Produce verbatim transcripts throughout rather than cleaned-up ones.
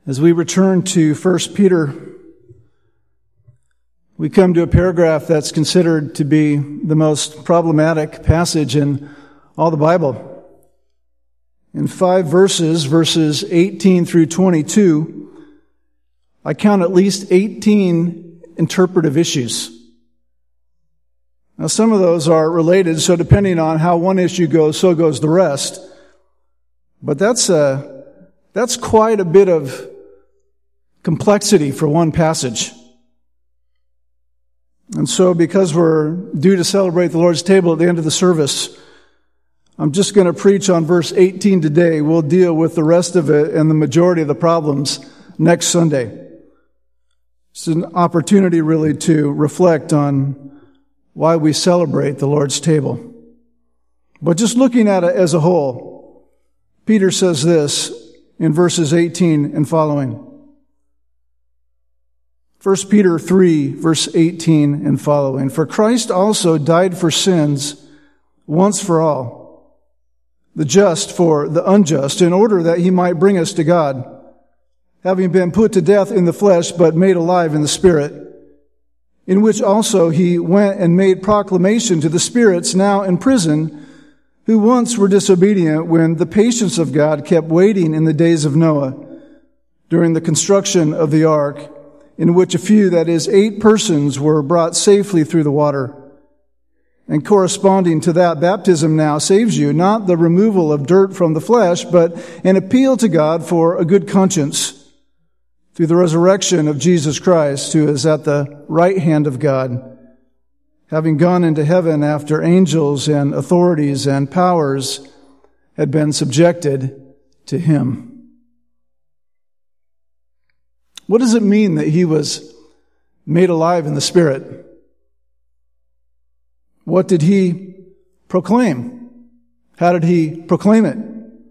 As we return to First Peter, we come to a paragraph that's considered to be the most problematic passage in all the Bible. In five verses, verses eighteen through twenty-two, I count at least eighteen interpretive issues. Now, some of those are related, so depending on how one issue goes, so goes the rest. But that's a, that's quite a bit of complexity for one passage. And so, because we're due to celebrate the Lord's table at the end of the service, I'm just going to preach on verse eighteen today. We'll deal with the rest of it and the majority of the problems next Sunday. It's an opportunity really to reflect on why we celebrate the Lord's table. But just looking at it as a whole, Peter says this in verses eighteen and following. First Peter three, verse eighteen and following. For Christ also died for sins once for all, the just for the unjust, in order that he might bring us to God, having been put to death in the flesh, but made alive in the Spirit, in which also he went and made proclamation to the spirits now in prison, who once were disobedient when the patience of God kept waiting in the days of Noah, during the construction of the ark, in which a few, that is, eight persons, were brought safely through the water. And corresponding to that, baptism now saves you, not the removal of dirt from the flesh, but an appeal to God for a good conscience through the resurrection of Jesus Christ, who is at the right hand of God, having gone into heaven after angels and authorities and powers had been subjected to him. What does it mean that he was made alive in the Spirit? What did he proclaim? How did he proclaim it?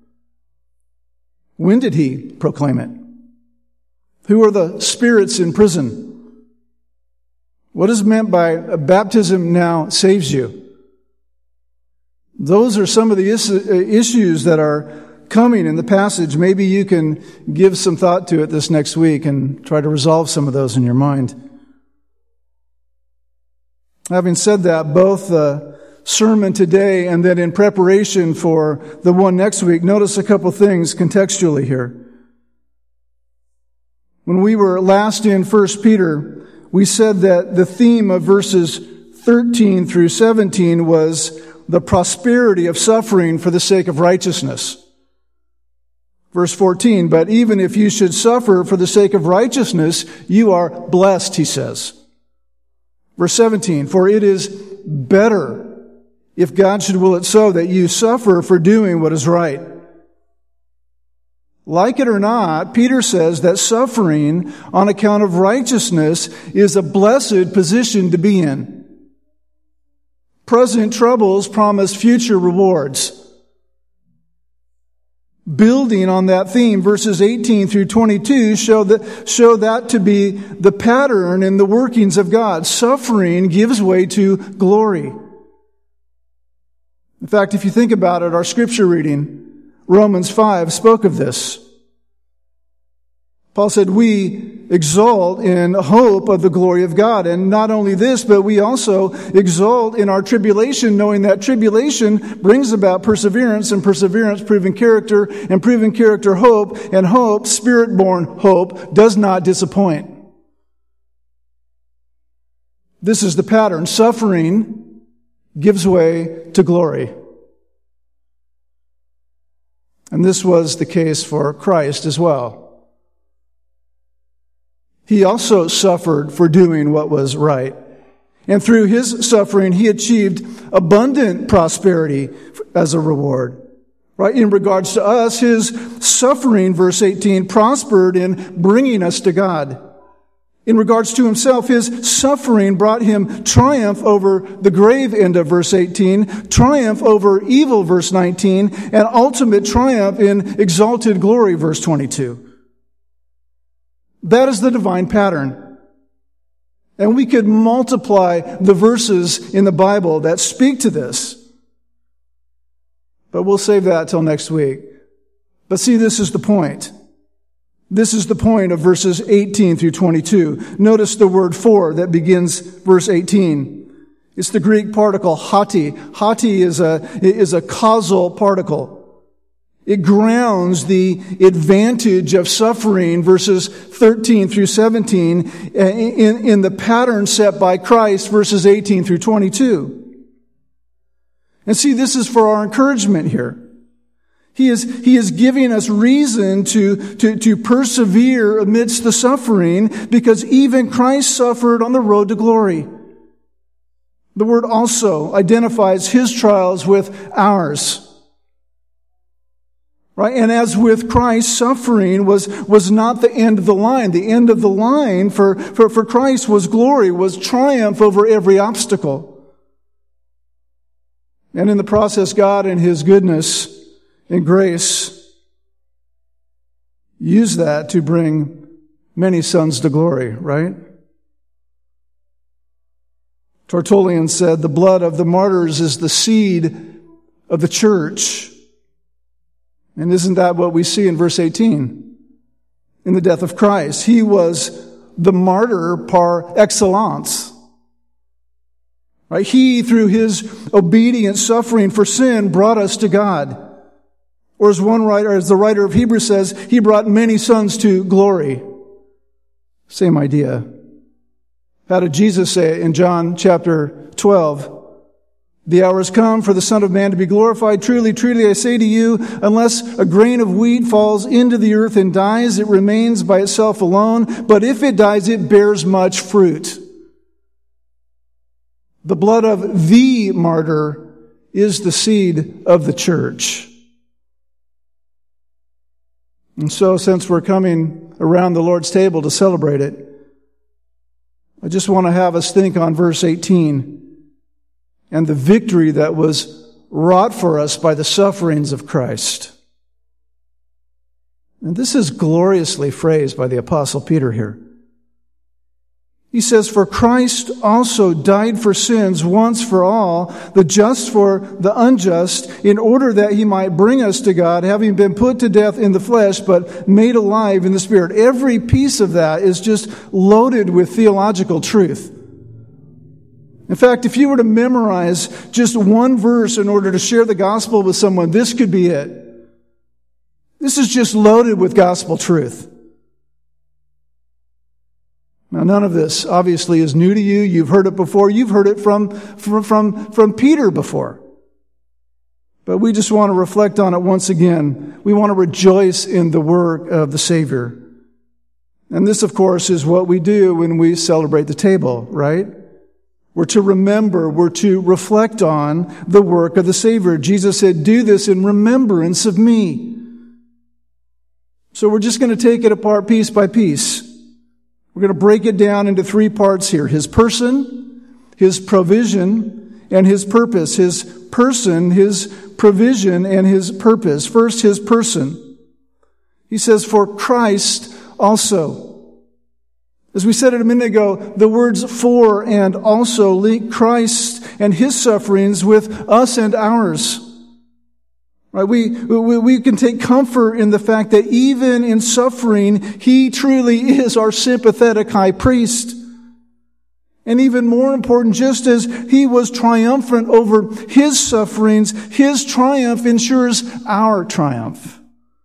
When did he proclaim it? Who are the spirits in prison? What is meant by baptism now saves you? Those are some of the issues that are coming in the passage. Maybe you can give some thought to it this next week and try to resolve some of those in your mind. Having said that, both the sermon today and then in preparation for the one next week, notice a couple things contextually here. When we were last in First Peter, we said that the theme of verses thirteen through seventeen was the prosperity of suffering for the sake of righteousness. Verse fourteen, but even if you should suffer for the sake of righteousness, you are blessed, he says. Verse seventeen, for it is better, if God should will it so, that you suffer for doing what is right. Like it or not, Peter says that suffering on account of righteousness is a blessed position to be in. Present troubles promise future rewards. Building on that theme, verses eighteen through twenty-two show that, show that to be the pattern in the workings of God. Suffering gives way to glory. In fact, if you think about it, our scripture reading, Romans five, spoke of this. Paul said, we exult in hope of the glory of God. And not only this, but we also exult in our tribulation, knowing that tribulation brings about perseverance, and perseverance, proven character, and proven character, hope, and hope, spirit-born hope, does not disappoint. This is the pattern. Suffering gives way to glory. And this was the case for Christ as well. He also suffered for doing what was right. And through his suffering, he achieved abundant prosperity as a reward. Right? In regards to us, his suffering, verse eighteen, prospered in bringing us to God. In regards to himself, his suffering brought him triumph over the grave, end of verse eighteen, triumph over evil, verse nineteen, and ultimate triumph in exalted glory, verse twenty-two. That is the divine pattern. And we could multiply the verses in the Bible that speak to this. But we'll save that till next week. But see, this is the point. This is the point of verses eighteen through twenty-two. Notice the word for that begins verse eighteen. It's the Greek particle hati. Hati is a, is a causal particle. It grounds the advantage of suffering, verses thirteen through seventeen, in, in the pattern set by Christ, verses eighteen through twenty-two. And see, this is for our encouragement here. He is, he is giving us reason to, to, to persevere amidst the suffering, because even Christ suffered on the road to glory. The word also identifies his trials with ours. Right? And as with Christ, suffering was, was not the end of the line. The end of the line for, for, for Christ was glory, was triumph over every obstacle. And in the process, God in his goodness and grace used that to bring many sons to glory, right? Tertullian said, the blood of the martyrs is the seed of the church. And isn't that what we see in verse eighteen? In the death of Christ. He was the martyr par excellence. Right? He, through his obedient suffering for sin, brought us to God. Or as one writer, as the writer of Hebrews says, he brought many sons to glory. Same idea. How did Jesus say it in John chapter twelve? The hour has come for the Son of Man to be glorified. Truly, truly, I say to you, unless a grain of wheat falls into the earth and dies, it remains by itself alone. But if it dies, it bears much fruit. The blood of the martyr is the seed of the church. And so, since we're coming around the Lord's table to celebrate it, I just want to have us think on verse eighteen. And the victory that was wrought for us by the sufferings of Christ. And this is gloriously phrased by the Apostle Peter here. He says, for Christ also died for sins once for all, the just for the unjust, in order that he might bring us to God, having been put to death in the flesh, but made alive in the Spirit. Every piece of that is just loaded with theological truth. In fact, if you were to memorize just one verse in order to share the gospel with someone, this could be it. This is just loaded with gospel truth. Now, none of this obviously is new to you. You've heard it before. You've heard it from, from, from, from Peter before. But we just want to reflect on it once again. We want to rejoice in the work of the Savior. And this, of course, is what we do when we celebrate the table, right? We're to remember, we're to reflect on the work of the Savior. Jesus said, do this in remembrance of me. So we're just going to take it apart piece by piece. We're going to break it down into three parts here. His person, his provision, and his purpose. His person, his provision, and his purpose. First, his person. He says, for Christ also. As we said it a minute ago, the words for and also link Christ and his sufferings with us and ours. Right? We, we, we can take comfort in the fact that even in suffering, he truly is our sympathetic high priest. And even more important, just as he was triumphant over his sufferings, his triumph ensures our triumph.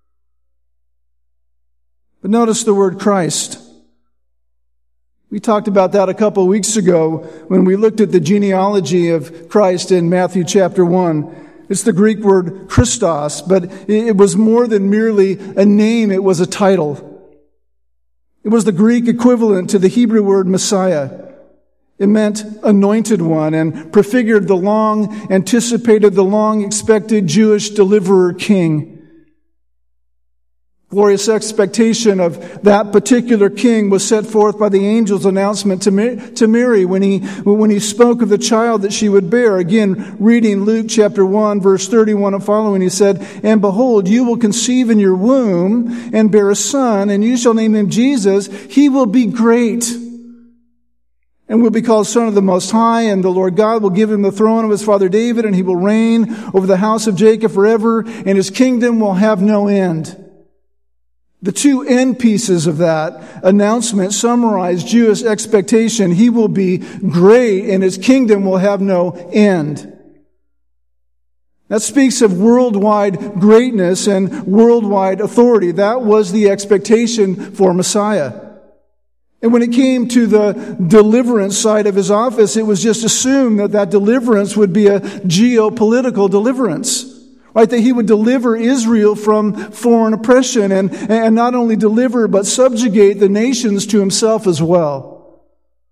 But notice the word Christ. We talked about that a couple of weeks ago when we looked at the genealogy of Christ in Matthew chapter one. It's the Greek word Christos, but it was more than merely a name, it was a title. It was the Greek equivalent to the Hebrew word Messiah. It meant anointed one and prefigured the long anticipated, the long expected Jewish deliverer king. Glorious expectation of that particular king was set forth by the angel's announcement to Mary when he, when he spoke of the child that she would bear. Again, reading Luke chapter one, verse thirty-one and following, he said, and behold, you will conceive in your womb and bear a son, and you shall name him Jesus. He will be great and will be called Son of the Most High, and the Lord God will give him the throne of his father David, and he will reign over the house of Jacob forever, and his kingdom will have no end. The two end pieces of that announcement summarize Jewish expectation. He will be great and his kingdom will have no end. That speaks of worldwide greatness and worldwide authority. That was the expectation for Messiah. And when it came to the deliverance side of his office, it was just assumed that that deliverance would be a geopolitical deliverance. Right, that he would deliver Israel from foreign oppression and, and not only deliver, but subjugate the nations to himself as well.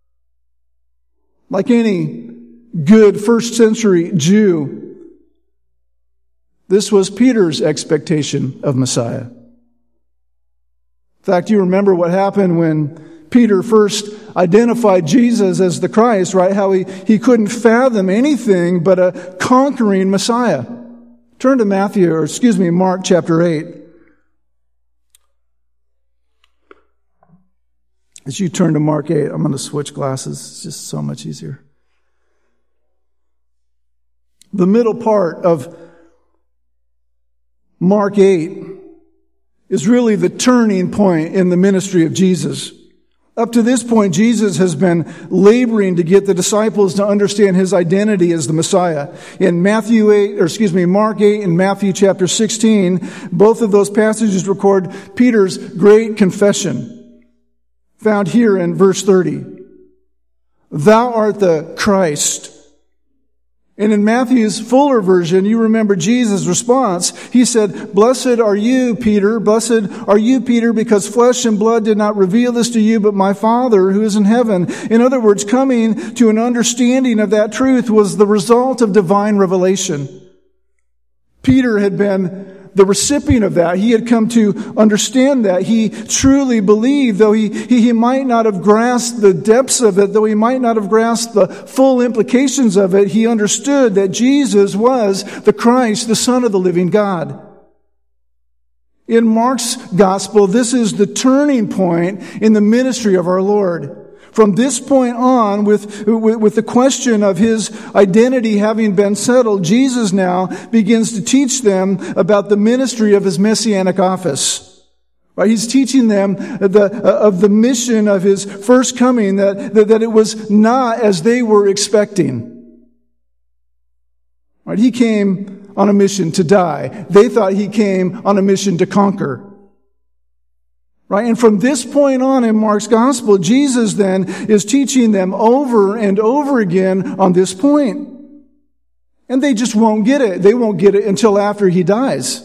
Like any good first century Jew, this was Peter's expectation of Messiah. In fact, you remember what happened when Peter first identified Jesus as the Christ, right? How he, he couldn't fathom anything but a conquering Messiah. Turn to Matthew, or excuse me, Mark chapter eight. As you turn to Mark eight, I'm going to switch glasses. It's just so much easier. The middle part of Mark eight is really the turning point in the ministry of Jesus. Up to this point, Jesus has been laboring to get the disciples to understand his identity as the Messiah. In Matthew eight, or excuse me, Mark eight and Matthew chapter sixteen, both of those passages record Peter's great confession, found here in verse thirty. Thou art the Christ. And in Matthew's fuller version, you remember Jesus' response. He said, Blessed are you, Peter. Blessed are you, Peter, because flesh and blood did not reveal this to you, but my Father who is in heaven. In other words, coming to an understanding of that truth was the result of divine revelation. Peter had been the recipient of that. He had come to understand that. He truly believed, though he, he, he might not have grasped the depths of it, though he might not have grasped the full implications of it, he understood that Jesus was the Christ, the Son of the living God. In Mark's gospel, this is the turning point in the ministry of our Lord. From this point on, with, with, with the question of his identity having been settled, Jesus now begins to teach them about the ministry of his messianic office. Right? He's teaching them the, uh, of the mission of his first coming, that, that, that it was not as they were expecting. Right? He came on a mission to die. They thought he came on a mission to conquer. Right? And from this point on in Mark's gospel, Jesus then is teaching them over and over again on this point. And they just won't get it. They won't get it until after he dies.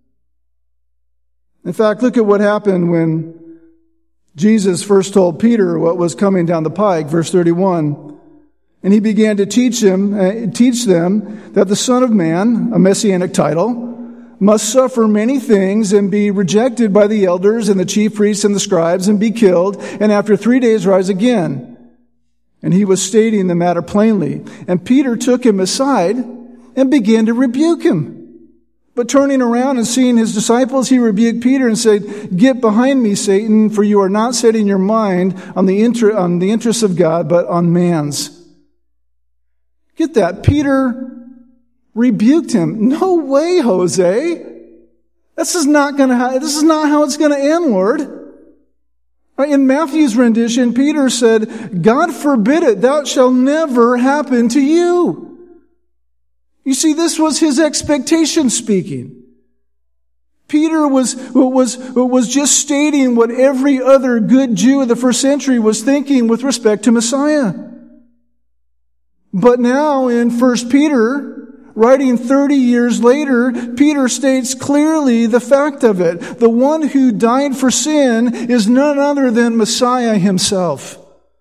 In fact, look at what happened when Jesus first told Peter what was coming down the pike, verse thirty-one. And he began to teach him, uh, teach them that the Son of Man, a messianic title, must suffer many things and be rejected by the elders and the chief priests and the scribes and be killed, and after three days rise again. And he was stating the matter plainly. And Peter took him aside and began to rebuke him. But turning around and seeing his disciples, he rebuked Peter and said, Get behind me, Satan, for you are not setting your mind on the inter- on the interests of God, but on man's. Get that. Peter rebuked him. No way, Jose. This is not going to. Ha- this is not how it's going to end, Lord. In Matthew's rendition, Peter said, "God forbid it. That shall never happen to you." You see, this was his expectation speaking. Peter was was was just stating what every other good Jew of the first century was thinking with respect to Messiah. But now in First Peter, writing thirty years later, Peter states clearly the fact of it. The one who died for sin is none other than Messiah himself.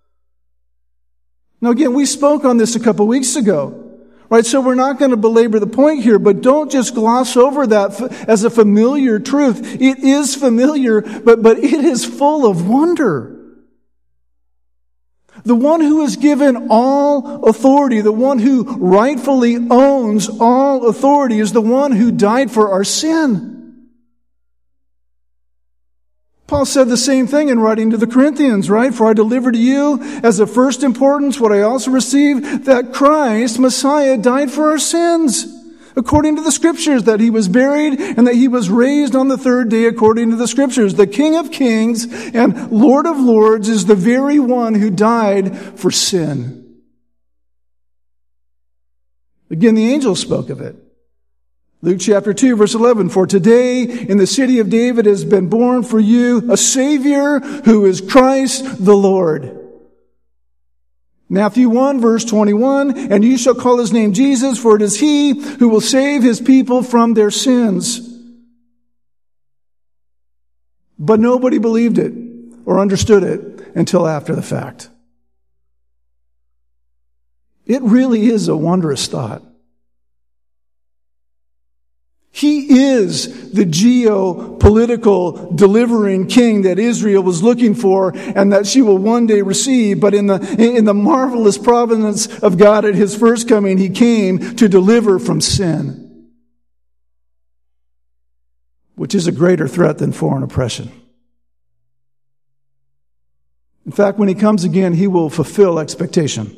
Now again, we spoke on this a couple weeks ago. Right, so we're not going to belabor the point here, but don't just gloss over that as a familiar truth. It is familiar, but, but it is full of wonder. The one who is given all authority, the one who rightfully owns all authority, is the one who died for our sin. Paul said the same thing in writing to the Corinthians, right? For I delivered to you as of first importance what I also received, that Christ, Messiah, died for our sins. according to the Scriptures, that he was buried and that he was raised on the third day according to the Scriptures. The King of Kings and Lord of Lords is the very one who died for sin. Again, the angel spoke of it. Luke chapter two, verse eleven, for today in the city of David has been born for you a Savior who is Christ the Lord. Matthew one, verse twenty-one, and you shall call his name Jesus, for it is he who will save his people from their sins. But nobody believed it or understood it until after the fact. It really is a wondrous thought. He is the geopolitical delivering king that Israel was looking for and that she will one day receive. But in the, in the marvelous providence of God at his first coming, he came to deliver from sin, which is a greater threat than foreign oppression. In fact, when he comes again, he will fulfill expectation.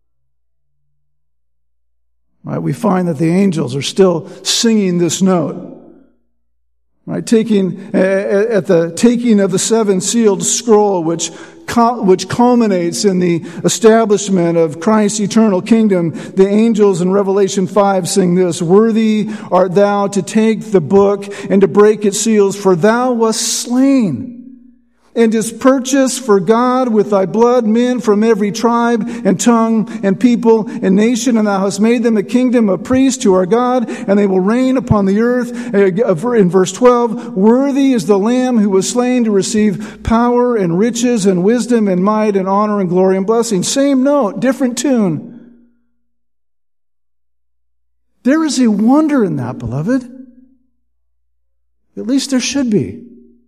Right, we find that the angels are still singing this note. Right, taking at the taking of the seven sealed scroll, which which culminates in the establishment of Christ's eternal kingdom. The angels in Revelation five sing this: "Worthy art thou to take the book and to break its seals, for thou wast slain, and didst purchase for God with thy blood men from every tribe and tongue and people and nation, and thou hast made them a kingdom of priests to our God, and they will reign upon the earth." In verse twelve, "Worthy is the Lamb who was slain to receive power and riches and wisdom and might and honor and glory and blessing." Same note, different tune. There is a wonder in that, beloved. At least there should be.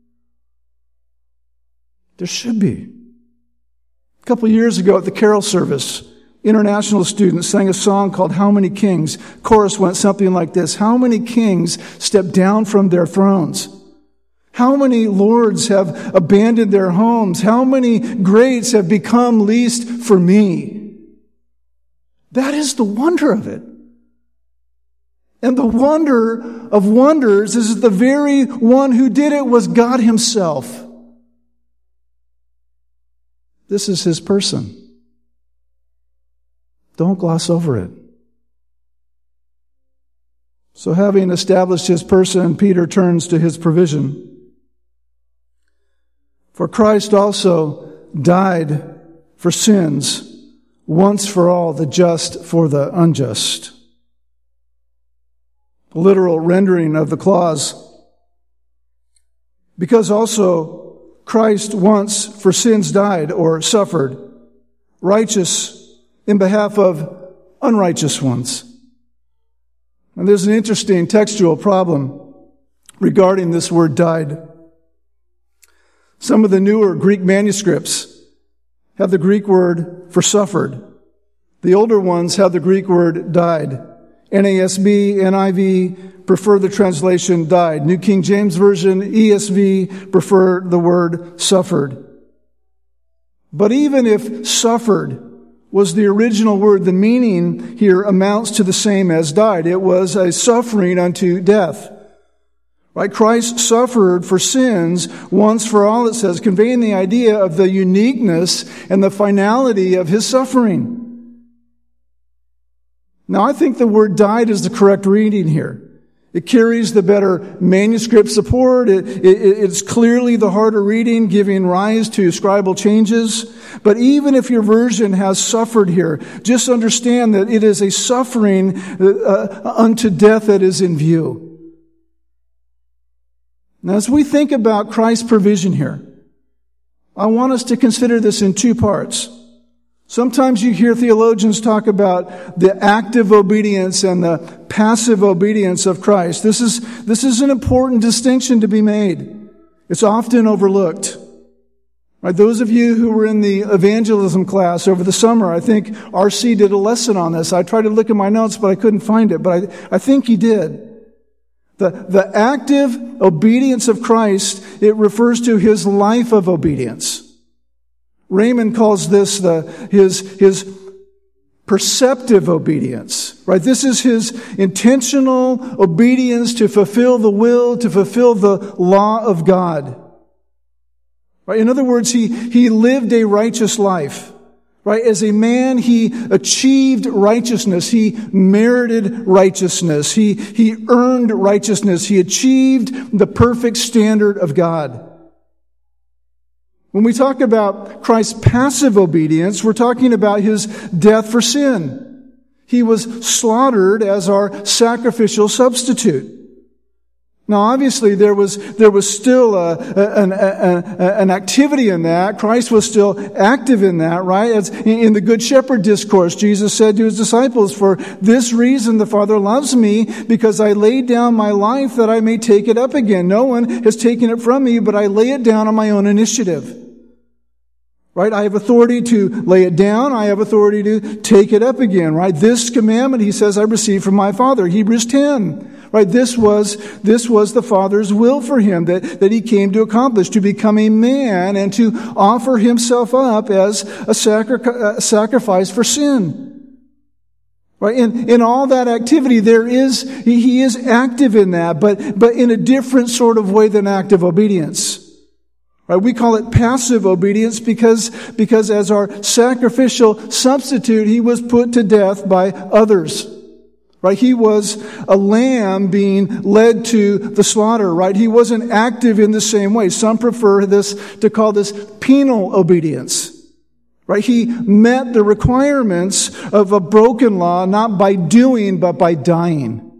There should be. A couple of years ago at the carol service, international students sang a song called "How Many Kings?" Chorus went something like this: "How many kings stepped down from their thrones? How many lords have abandoned their homes? How many greats have become least for me?" That is the wonder of it. And the wonder of wonders is that the very one who did it was God himself. This is his person. Don't gloss over it. So having established his person, Peter turns to his provision. For Christ also died for sins once for all, the just for the unjust. The literal rendering of the clause. Because also Christ once for sins died or suffered, righteous in behalf of unrighteous ones. And there's an interesting textual problem regarding this word died. Some of the newer Greek manuscripts have the Greek word for suffered. The older ones have the Greek word died. N A S B, N I V prefer the translation died. New King James Version, E S V prefer the word suffered. But even if suffered was the original word, the meaning here amounts to the same as died. It was a suffering unto death. Right? Christ suffered for sins once for all, it says, conveying the idea of the uniqueness and the finality of his suffering. Now, I think the word died is the correct reading here. It carries the better manuscript support. It, it, it's clearly the harder reading, giving rise to scribal changes. But even if your version has suffered here, just understand that it is a suffering uh, unto death that is in view. Now, as we think about Christ's provision here, I want us to consider this in two parts. Sometimes you hear theologians talk about the active obedience and the passive obedience of Christ. This is, this is an important distinction to be made. It's often overlooked. Right? Those of you who were in the evangelism class over the summer, I think R C did a lesson on this. I tried to look at my notes, but I couldn't find it. But I, I think he did. The, the active obedience of Christ, it refers to his life of obedience. Raymond calls this the, his, his perceptive obedience, right? This is his intentional obedience to fulfill the will, to fulfill the law of God. Right? In other words, he, he lived a righteous life. Right? As a man, he achieved righteousness. He merited righteousness. He, he earned righteousness. He achieved the perfect standard of God. When we talk about Christ's passive obedience, we're talking about his death for sin. He was slaughtered as our sacrificial substitute. Now, obviously, there was there was still a, an, a, an activity in that. Christ was still active in that, right? As in the Good Shepherd discourse, Jesus said to his disciples, "For this reason the Father loves me, because I laid down my life that I may take it up again. No one has taken it from me, but I lay it down on my own initiative." Right? I have authority to lay it down. I have authority to take it up again. Right? This commandment, he says, I received from my Father. Hebrews ten. Right? This was, this was the Father's will for him that, that he came to accomplish, to become a man and to offer himself up as a, sacri- a sacrifice for sin. Right? In, in all that activity, there is, he, he is active in that, but, but in a different sort of way than active obedience. Right? We call it passive obedience because, because as our sacrificial substitute, he was put to death by others. Right? He was a lamb being led to the slaughter, right? He wasn't active in the same way. Some prefer this to call this penal obedience. Right? He met the requirements of a broken law, not by doing, but by dying.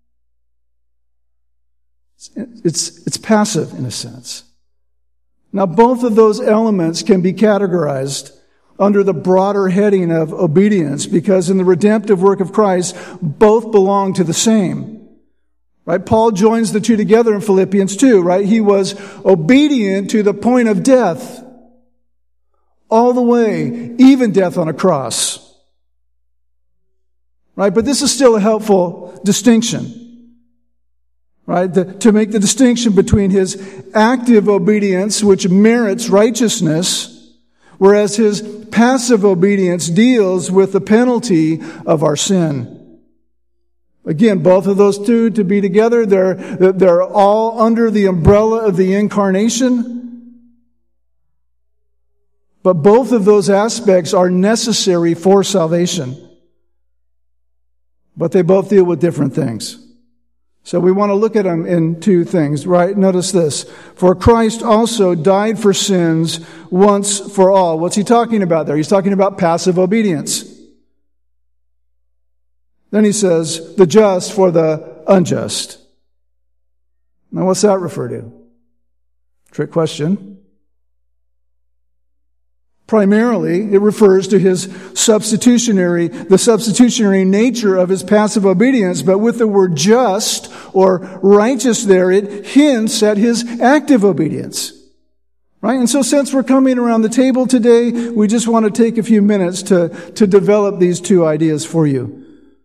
It's, it's passive in a sense. Now, both of those elements can be categorized under the broader heading of obedience, because in the redemptive work of Christ, both belong to the same. Right? Paul joins the two together in Philippians two, right? He was obedient to the point of death, all the way, even death on a cross. Right? But this is still a helpful distinction. Right? The, to make the distinction between his active obedience, which merits righteousness, whereas his passive obedience deals with the penalty of our sin. Again, both of those two to be together, they're, they're all under the umbrella of the incarnation. But both of those aspects are necessary for salvation. But they both deal with different things. So we want to look at them in two things, right? Notice this. For Christ also died for sins once for all. What's he talking about there? He's talking about passive obedience. Then he says, the just for the unjust. Now what's that refer to? Trick question. Primarily, it refers to his substitutionary, the substitutionary nature of his passive obedience, but with the word just or righteous there, it hints at his active obedience. Right? And so since we're coming around the table today, we just want to take a few minutes to, to develop these two ideas for you.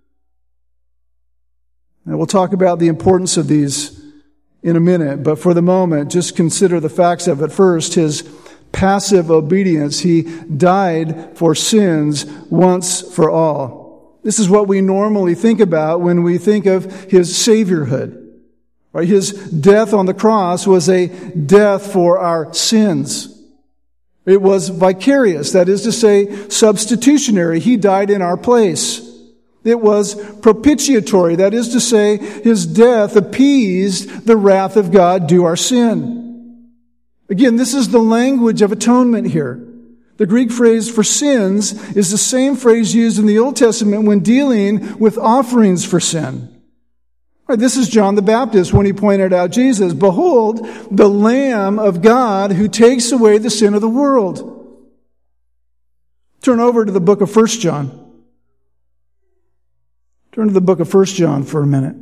And we'll talk about the importance of these in a minute, but for the moment, just consider the facts of it. First, his passive obedience. He died for sins once for all. This is what we normally think about when we think of his saviorhood. Right? His death on the cross was a death for our sins. It was vicarious, that is to say, substitutionary. He died in our place. It was propitiatory, that is to say, his death appeased the wrath of God due our sin. Again, this is the language of atonement here. The Greek phrase for sins is the same phrase used in the Old Testament when dealing with offerings for sin. Right, this is John the Baptist when he pointed out Jesus. Behold, the Lamb of God who takes away the sin of the world. Turn over to the book of First John. Turn to the book of First John for a minute.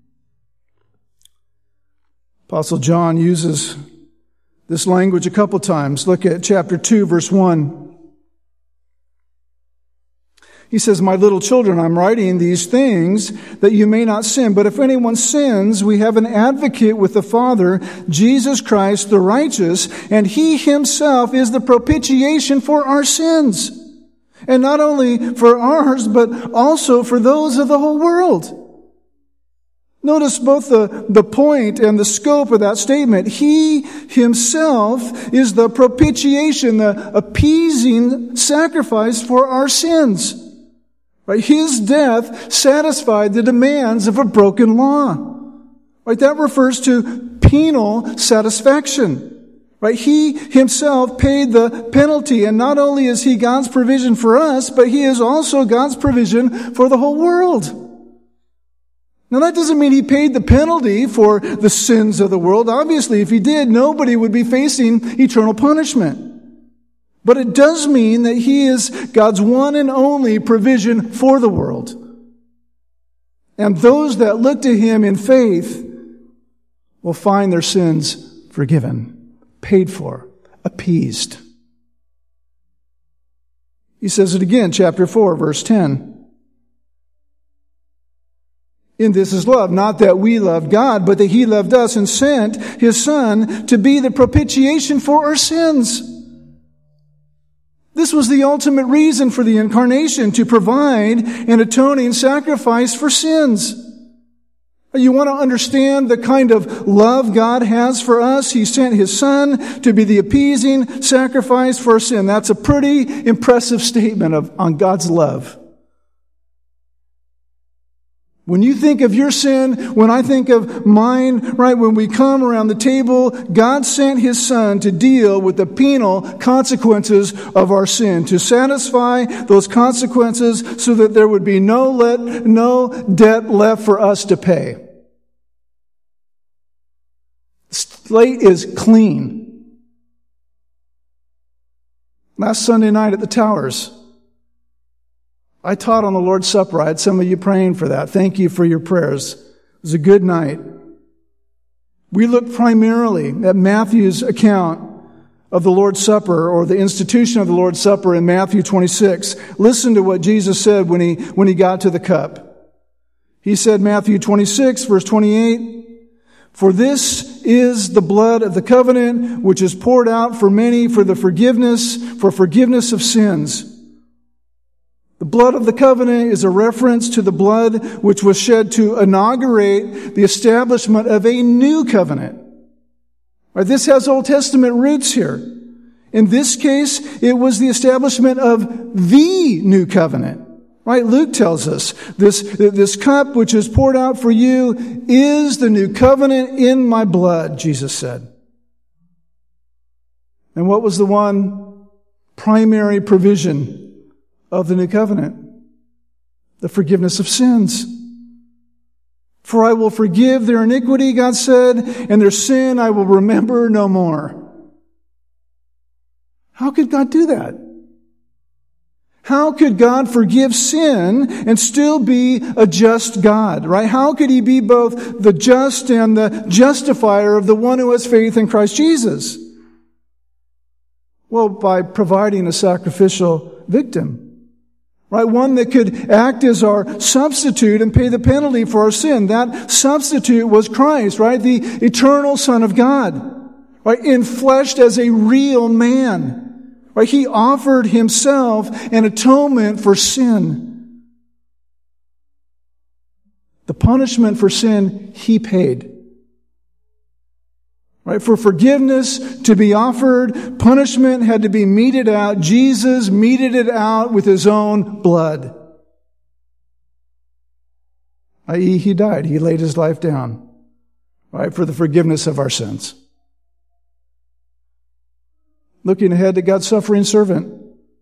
Apostle John uses this language a couple times. Look at chapter two, verse one. He says, my little children, I'm writing these things that you may not sin. But if anyone sins, we have an advocate with the Father, Jesus Christ the righteous, and he himself is the propitiation for our sins. And not only for ours, but also for those of the whole world. Notice both the, the point and the scope of that statement. He himself is the propitiation, the appeasing sacrifice for our sins. Right? His death satisfied the demands of a broken law. Right? That refers to penal satisfaction. Right? He himself paid the penalty, and not only is he God's provision for us, but he is also God's provision for the whole world. Now that doesn't mean he paid the penalty for the sins of the world. Obviously, if he did, nobody would be facing eternal punishment. But it does mean that he is God's one and only provision for the world. And those that look to him in faith will find their sins forgiven, paid for, appeased. He says it again, chapter four, verse ten. In this is love, not that we loved God, but that he loved us and sent his Son to be the propitiation for our sins. This was the ultimate reason for the incarnation, to provide an atoning sacrifice for sins. You want to understand the kind of love God has for us? He sent his Son to be the appeasing sacrifice for sin. That's a pretty impressive statement of, on God's love. When you think of your sin, when I think of mine, right, when we come around the table, God sent his Son to deal with the penal consequences of our sin, to satisfy those consequences so that there would be no let, no debt left for us to pay. Slate is clean. Last Sunday night at the Towers, I taught on the Lord's Supper. I had some of you praying for that. Thank you for your prayers. It was a good night. We looked primarily at Matthew's account of the Lord's Supper, or the institution of the Lord's Supper in Matthew twenty-six. Listen to what Jesus said when he, when he got to the cup. He said, Matthew twenty-six, verse twenty-eight, "For this is the blood of the covenant, which is poured out for many for the forgiveness, for forgiveness of sins." The blood of the covenant is a reference to the blood which was shed to inaugurate the establishment of a new covenant. Right, this has Old Testament roots here. In this case, it was the establishment of the new covenant. Right? Luke tells us this, this cup which is poured out for you is the new covenant in my blood, Jesus said. And what was the one primary provision of the new covenant? The forgiveness of sins. For I will forgive their iniquity, God said, and their sin I will remember no more. How could God do that? How could God forgive sin and still be a just God, right? How could he be both the just and the justifier of the one who has faith in Christ Jesus? Well, by providing a sacrificial victim. Right? One that could act as our substitute and pay the penalty for our sin. That substitute was Christ, right? The eternal Son of God. Right? Enfleshed as a real man. Right? He offered himself an atonement for sin. The punishment for sin, he paid. Right? For forgiveness to be offered, punishment had to be meted out. Jesus meted it out with his own blood. that is, he died. He laid his life down, right, for the forgiveness of our sins. Looking ahead to God's suffering servant,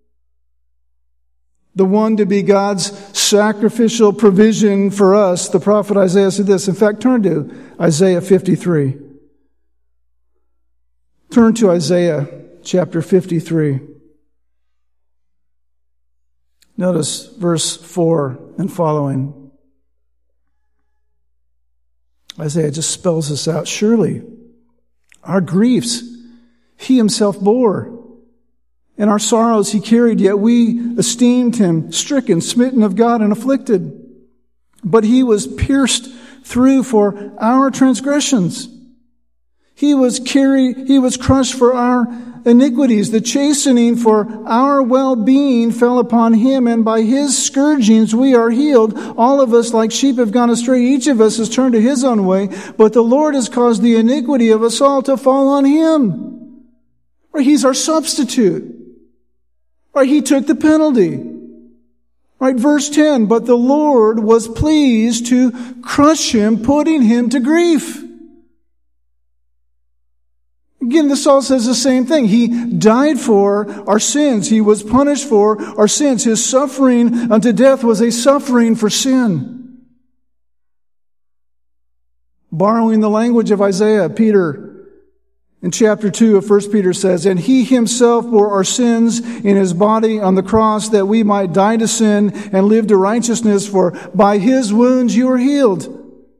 the one to be God's sacrificial provision for us, the prophet Isaiah said this. In fact, turn to Isaiah fifty-three. Turn to Isaiah chapter fifty-three. Notice verse four and following. Isaiah just spells this out. Surely our griefs he himself bore, and our sorrows he carried, yet we esteemed him stricken, smitten of God, and afflicted. But he was pierced through for our transgressions. He was carried, he was crushed for our iniquities. The chastening for our well-being fell upon him, and by his scourgings we are healed. All of us like sheep have gone astray. Each of us has turned to his own way, but the Lord has caused the iniquity of us all to fall on him. Right? He's our substitute. Right? He took the penalty. Right? Verse ten, but the Lord was pleased to crush him, putting him to grief. Again, this all says the same thing. He died for our sins. He was punished for our sins. His suffering unto death was a suffering for sin. Borrowing the language of Isaiah, Peter, in chapter two of First Peter says, and he himself bore our sins in his body on the cross, that we might die to sin and live to righteousness, for by his wounds you are healed.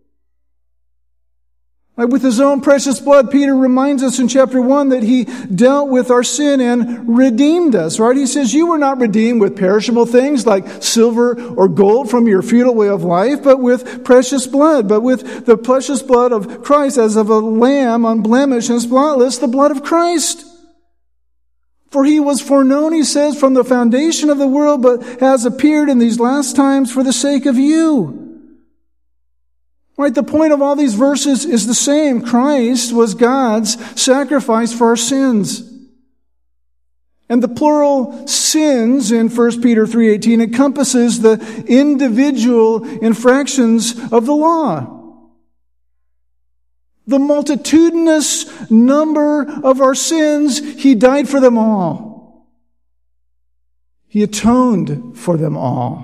With his own precious blood, Peter reminds us in chapter one that he dealt with our sin and redeemed us, right? He says, you were not redeemed with perishable things like silver or gold from your futile way of life, but with precious blood, but with the precious blood of Christ, as of a lamb unblemished and spotless, the blood of Christ. For he was foreknown, he says, from the foundation of the world, but has appeared in these last times for the sake of you. Right, the point of all these verses is the same. Christ was God's sacrifice for our sins. And the plural sins in First Peter three eighteen encompasses the individual infractions of the law. The multitudinous number of our sins, he died for them all. He atoned for them all.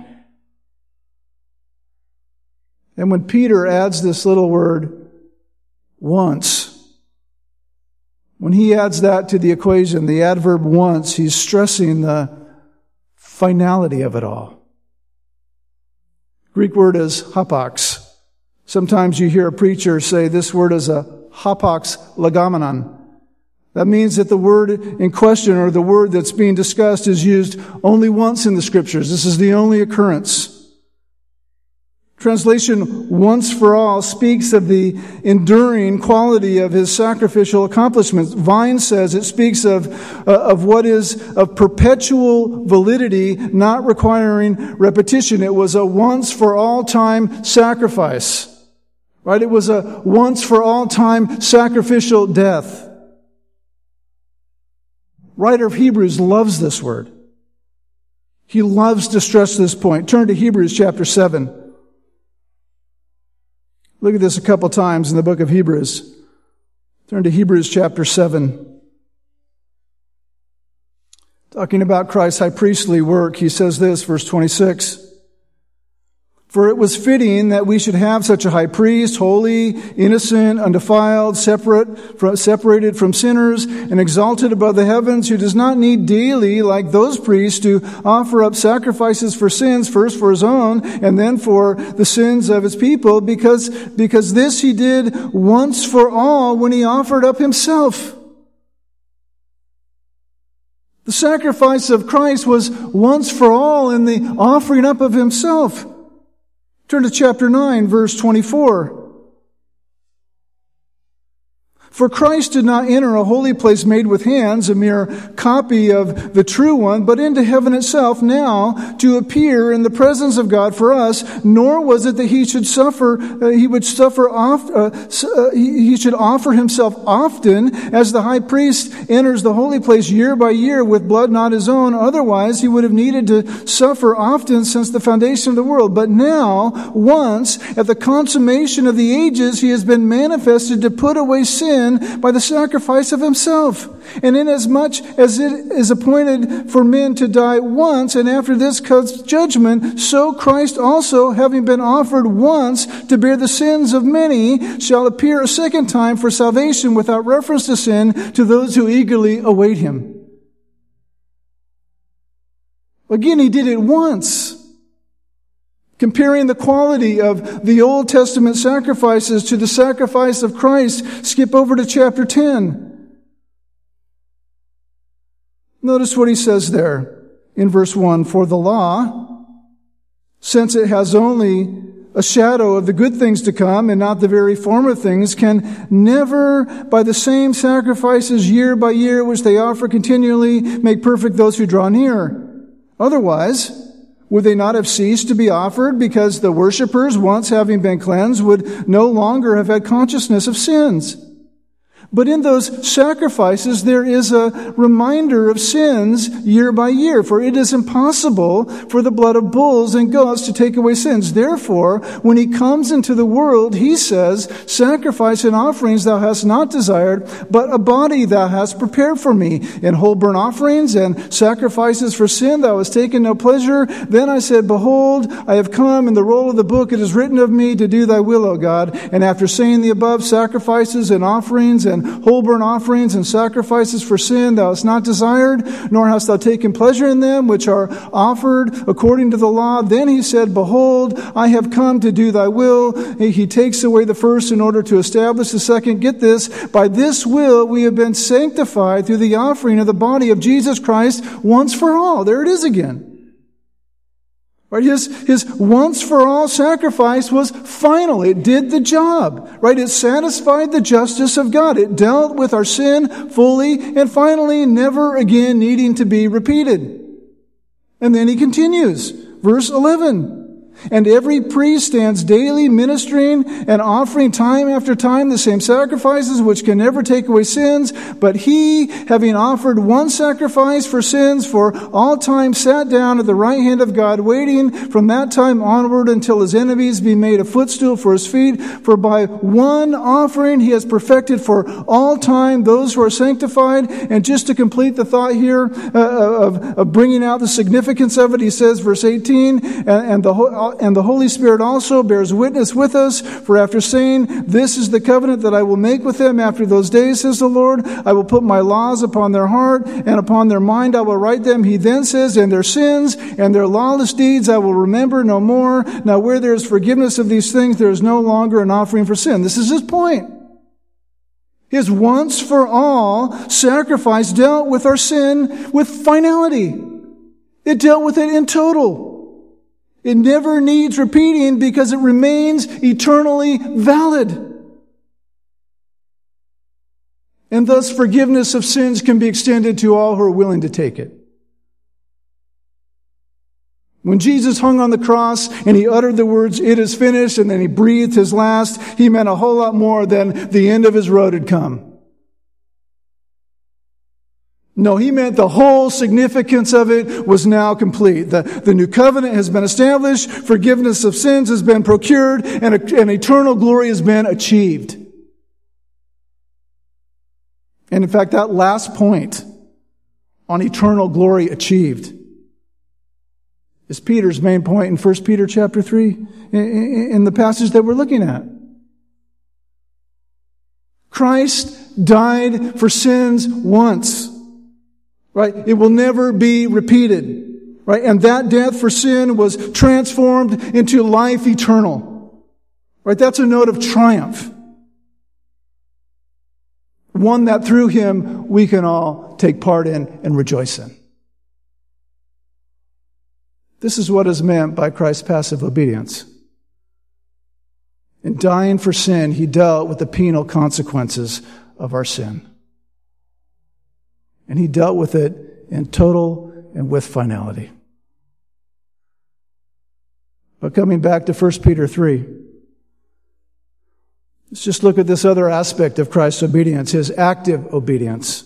And when Peter adds this little word, once, when he adds that to the equation, the adverb once, he's stressing the finality of it all. Greek word is hapax. Sometimes you hear a preacher say this word is a hapax legomenon. That means that the word in question, or the word that's being discussed, is used only once in the Scriptures. This is the only occurrence. Translation, once for all, speaks of the enduring quality of his sacrificial accomplishments. Vine says it speaks of, uh, of what is of perpetual validity, not requiring repetition. It was a once for all time sacrifice. Right? It was a once for all time sacrificial death. Writer of Hebrews loves this word. He loves to stress this point. Turn to Hebrews chapter seven. Look at this a couple times in the book of Hebrews. Turn to Hebrews chapter seven. Talking about Christ's high priestly work, he says this, verse twenty-six. For it was fitting that we should have such a high priest, holy, innocent, undefiled, separate, from, separated from sinners, and exalted above the heavens, who does not need daily, like those priests, to offer up sacrifices for sins, first for his own, and then for the sins of his people, because, because this he did once for all when he offered up himself. The sacrifice of Christ was once for all in the offering up of himself. Turn to chapter nine, verse twenty-four. For Christ did not enter a holy place made with hands, a mere copy of the true one, but into heaven itself, now to appear in the presence of God for us. Nor was it that he should suffer, uh, he would suffer oft, uh, uh, he, he should offer himself often, as the high priest enters the holy place year by year with blood not his own. Otherwise, he would have needed to suffer often since the foundation of the world. But now, once, at the consummation of the ages, he has been manifested to put away sin by the sacrifice of himself. And inasmuch as it is appointed for men to die once, and after this comes judgment, so Christ also, having been offered once to bear the sins of many, shall appear a second time for salvation without reference to sin to those who eagerly await him. Again, he did it once. Comparing the quality of the Old Testament sacrifices to the sacrifice of Christ, skip over to chapter ten. Notice what he says there in verse one. For the law, since it has only a shadow of the good things to come and not the very former things, can never, by the same sacrifices year by year which they offer continually, make perfect those who draw near. Otherwise, would they not have ceased to be offered, because the worshippers, once having been cleansed, would no longer have had consciousness of sins? But in those sacrifices, there is a reminder of sins year by year, for it is impossible for the blood of bulls and goats to take away sins. Therefore, when he comes into the world, he says, sacrifice and offerings thou hast not desired, but a body thou hast prepared for me. In whole burnt offerings and sacrifices for sin thou hast taken no pleasure. Then I said, behold, I have come. In the roll of the book it is written of me to do thy will, O God. And after saying the above sacrifices and offerings and whole burnt offerings and sacrifices for sin thou hast not desired, nor hast thou taken pleasure in them, which are offered according to the law. Then he said, behold, I have come to do thy will. He takes away the first in order to establish the second. Get this, by this will we have been sanctified through the offering of the body of Jesus Christ once for all. There it is again. Right? His, his once for all sacrifice was final. It did the job. Right? It satisfied the justice of God. It dealt with our sin fully and finally, never again needing to be repeated. And then he continues. Verse eleven. And every priest stands daily ministering and offering time after time the same sacrifices which can never take away sins. But he, having offered one sacrifice for sins for all time, sat down at the right hand of God, waiting from that time onward until his enemies be made a footstool for his feet. For by one offering he has perfected for all time those who are sanctified. And just to complete the thought here uh, of, of bringing out the significance of it, he says, verse eighteen, and, and the whole And the Holy Spirit also bears witness with us, for after saying, this is the covenant that I will make with them after those days, says the Lord, I will put my laws upon their heart, and upon their mind I will write them. He then says, and their sins and their lawless deeds I will remember no more. Now where there is forgiveness of these things, there is no longer an offering for sin. This is his point. His once for all sacrifice dealt with our sin with finality. It dealt with it in total. It never needs repeating because it remains eternally valid. And thus forgiveness of sins can be extended to all who are willing to take it. When Jesus hung on the cross and he uttered the words, it is finished, and then he breathed his last, he meant a whole lot more than the end of his road had come. No, he meant the whole significance of it was now complete. The, the new covenant has been established, forgiveness of sins has been procured, and a, an eternal glory has been achieved. And in fact, that last point on eternal glory achieved is Peter's main point in First Peter chapter three, in, in the passage that we're looking at. Christ died for sins once. Right? It will never be repeated. Right? And that death for sin was transformed into life eternal. Right? That's a note of triumph. One that through him we can all take part in and rejoice in. This is what is meant by Christ's passive obedience. In dying for sin, he dealt with the penal consequences of our sin. And he dealt with it in total and with finality. But coming back to First Peter three, let's just look at this other aspect of Christ's obedience, his active obedience.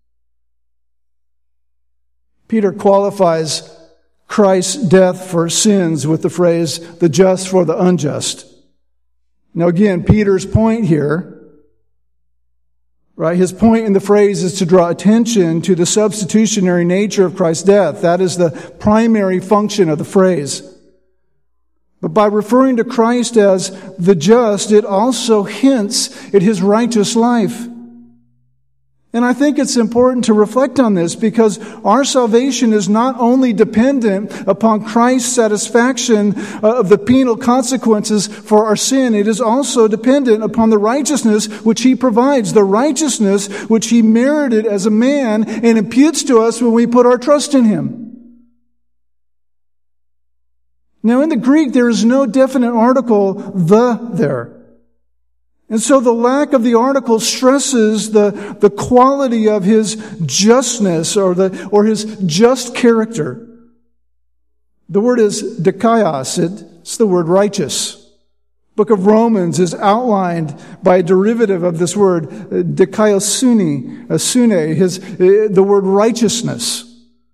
Peter qualifies Christ's death for sins with the phrase, the just for the unjust. Now again, Peter's point here, right? His point in the phrase is to draw attention to the substitutionary nature of Christ's death. That is the primary function of the phrase. But by referring to Christ as the just, it also hints at his righteous life. And I think it's important to reflect on this because our salvation is not only dependent upon Christ's satisfaction of the penal consequences for our sin, it is also dependent upon the righteousness which he provides, the righteousness which he merited as a man and imputes to us when we put our trust in him. Now, in the Greek, there is no definite article, the, there. And so the lack of the article stresses the, the quality of his justness or the, or his just character. The word is dikaios. It's the word righteous. Book of Romans is outlined by a derivative of this word, dikaiosune, asune, his, the word righteousness.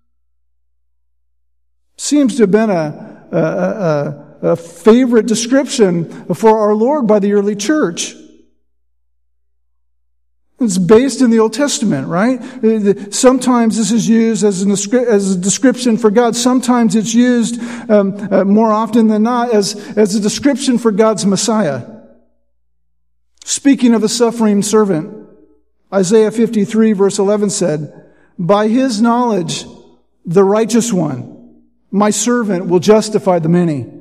Seems to have been a, a, a, a favorite description for our Lord by the early church. It's based in the Old Testament, right? Sometimes this is used as a, as a description for God. Sometimes it's used um, uh, more often than not as, as a description for God's Messiah. Speaking of the suffering servant, Isaiah fifty-three verse eleven said, "By his knowledge, the righteous one, my servant, will justify the many."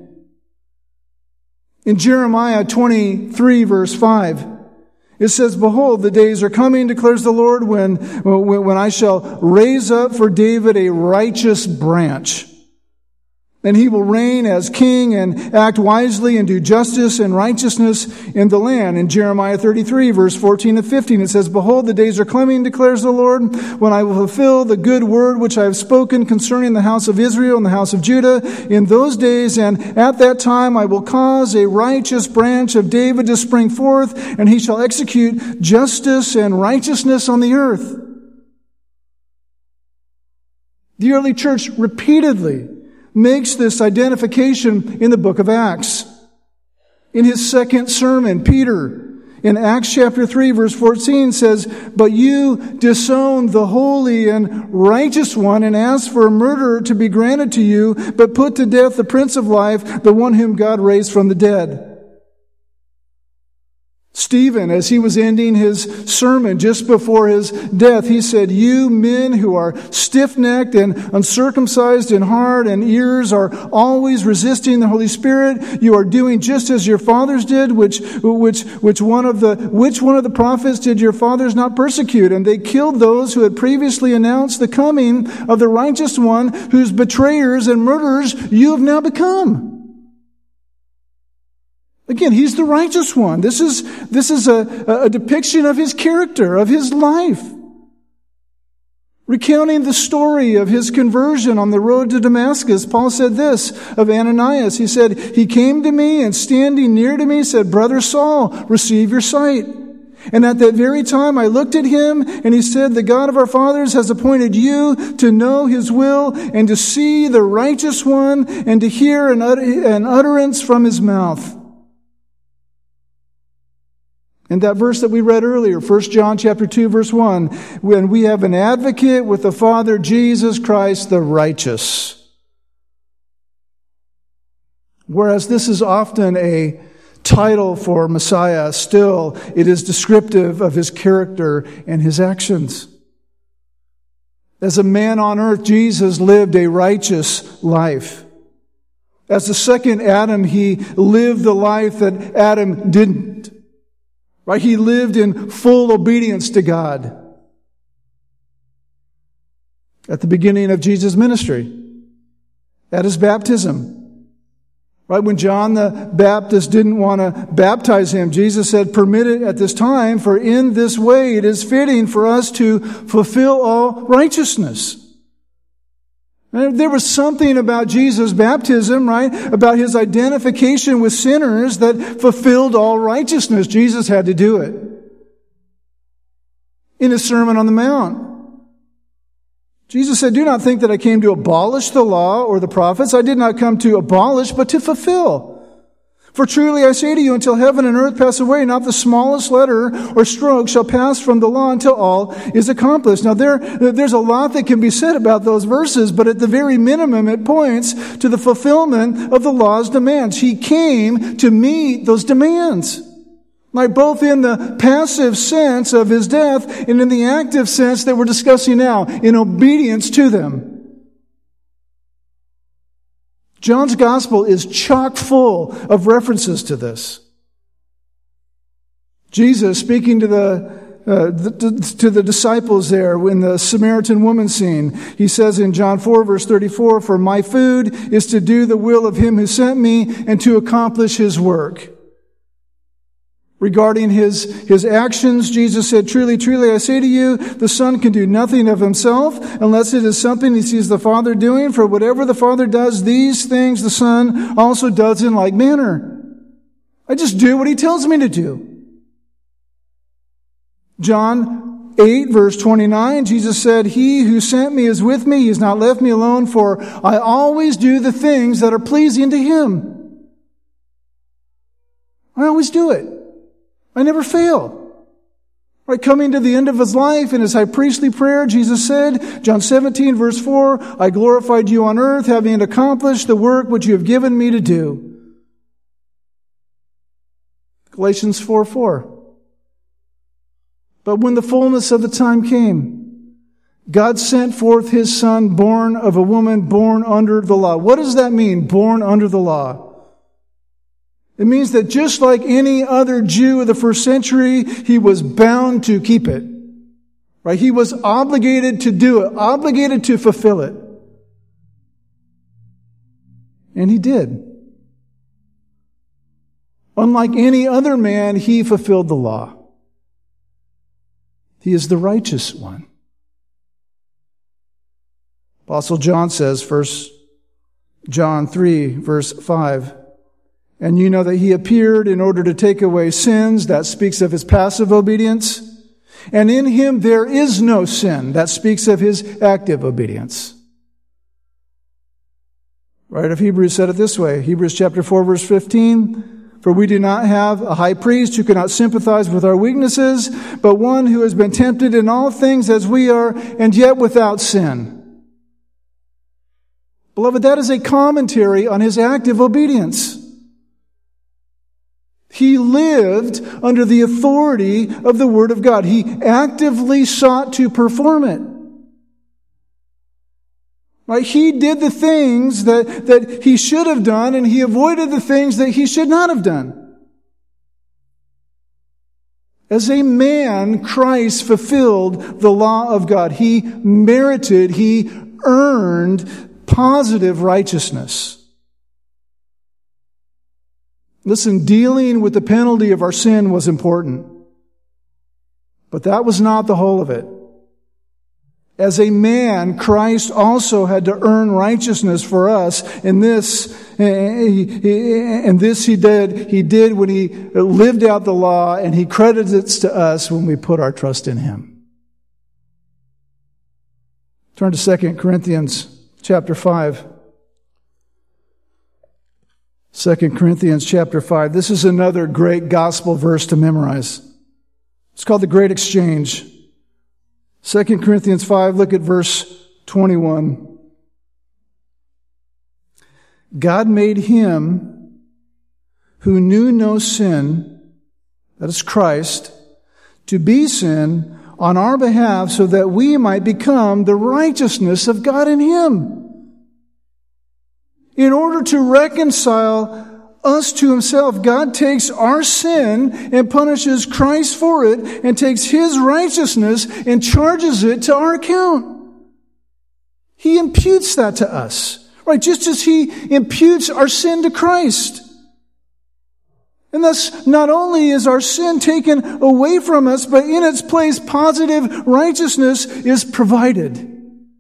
In Jeremiah twenty-three verse five, it says, "Behold, the days are coming, declares the Lord, when, when, when I shall raise up for David a righteous branch. And he will reign as king and act wisely and do justice and righteousness in the land." In Jeremiah thirty-three, verse fourteen and fifteen, it says, "Behold, the days are coming, declares the Lord, when I will fulfill the good word which I have spoken concerning the house of Israel and the house of Judah. In those days and at that time I will cause a righteous branch of David to spring forth, and he shall execute justice and righteousness on the earth." The early church repeatedly makes this identification in the book of Acts. In his second sermon, Peter, in Acts chapter three, verse fourteen, says, "But you disowned the holy and righteous one and asked for a murderer to be granted to you, but put to death the Prince of Life, the one whom God raised from the dead." Stephen, as he was ending his sermon just before his death, he said, "You men who are stiff-necked and uncircumcised in heart and ears are always resisting the Holy Spirit. You are doing just as your fathers did, which, which, which one of the, which one of the prophets did your fathers not persecute? And they killed those who had previously announced the coming of the righteous one, whose betrayers and murderers you have now become." Again, he's the righteous one. This is, this is a, a depiction of his character, of his life. Recounting the story of his conversion on the road to Damascus, Paul said this of Ananias. He said, "He came to me and standing near to me said, 'Brother Saul, receive your sight.' And at that very time I looked at him, and he said, 'The God of our fathers has appointed you to know his will and to see the righteous one and to hear an, utter- an utterance from his mouth.'" And that verse that we read earlier, First John chapter two, verse one, "When we have an advocate with the Father, Jesus Christ the righteous." Whereas this is often a title for Messiah, still it is descriptive of his character and his actions. As a man on earth, Jesus lived a righteous life. As the second Adam, he lived the life that Adam didn't. Right? He lived in full obedience to God. At the beginning of Jesus' ministry, at his baptism, right? When John the Baptist didn't want to baptize him, Jesus said, "Permit it at this time, for in this way it is fitting for us to fulfill all righteousness." And there was something about Jesus' baptism, right? About his identification with sinners that fulfilled all righteousness. Jesus had to do it. In his Sermon on the Mount, Jesus said, "Do not think that I came to abolish the law or the prophets. I did not come to abolish, but to fulfill. For truly I say to you, until heaven and earth pass away, not the smallest letter or stroke shall pass from the law until all is accomplished." Now there, there's a lot that can be said about those verses, but at the very minimum it points to the fulfillment of the law's demands. He came to meet those demands. Like both in the passive sense of his death and in the active sense that we're discussing now, in obedience to them. John's gospel is chock full of references to this. Jesus, speaking to the uh, the, to the disciples there in the Samaritan woman scene. He says in John four, verse thirty-four, "For my food is to do the will of him who sent me and to accomplish his work." Regarding his, his actions, Jesus said, "Truly, truly, I say to you, the Son can do nothing of himself unless it is something he sees the Father doing. For whatever the Father does, these things the Son also does in like manner." I just do what he tells me to do. John eight, verse twenty-nine, Jesus said, "He who sent me is with me. He has not left me alone, for I always do the things that are pleasing to him." I always do it. I never fail. Right, coming to the end of his life in his high priestly prayer, Jesus said, John seventeen, verse four, "I glorified you on earth, having accomplished the work which you have given me to do." Galatians four, four. "But when the fullness of the time came, God sent forth his Son, born of a woman, born under the law." What does that mean, born under the law? It means that just like any other Jew of the first century, he was bound to keep it. Right? He was obligated to do it, obligated to fulfill it. And he did. Unlike any other man, he fulfilled the law. He is the righteous one. Apostle John says, First John three, verse five, "And you know that he appeared in order to take away sins." That speaks of his passive obedience. "And in him there is no sin." That speaks of his active obedience. Writer of Hebrews said it this way, Hebrews chapter four, verse fifteen, "For we do not have a high priest who cannot sympathize with our weaknesses, but one who has been tempted in all things as we are, and yet without sin." Beloved, that is a commentary on his active obedience. He lived under the authority of the Word of God. He actively sought to perform it. Right? He did the things that, that he should have done, and he avoided the things that he should not have done. As a man, Christ fulfilled the law of God. He merited, he earned positive righteousness. Listen, dealing with the penalty of our sin was important. But that was not the whole of it. As a man, Christ also had to earn righteousness for us. And this, and this he did, he did when he lived out the law, and he credits it to us when we put our trust in him. Turn to Second Corinthians chapter five. Second Corinthians chapter five. This is another great gospel verse to memorize. It's called the Great Exchange. Second Corinthians five, look at verse twenty-one. "God made him who knew no sin," that is Christ, "to be sin on our behalf so that we might become the righteousness of God in him." In order to reconcile us to himself, God takes our sin and punishes Christ for it, and takes his righteousness and charges it to our account. He imputes that to us, right? Just as he imputes our sin to Christ. And thus, not only is our sin taken away from us, but in its place, positive righteousness is provided.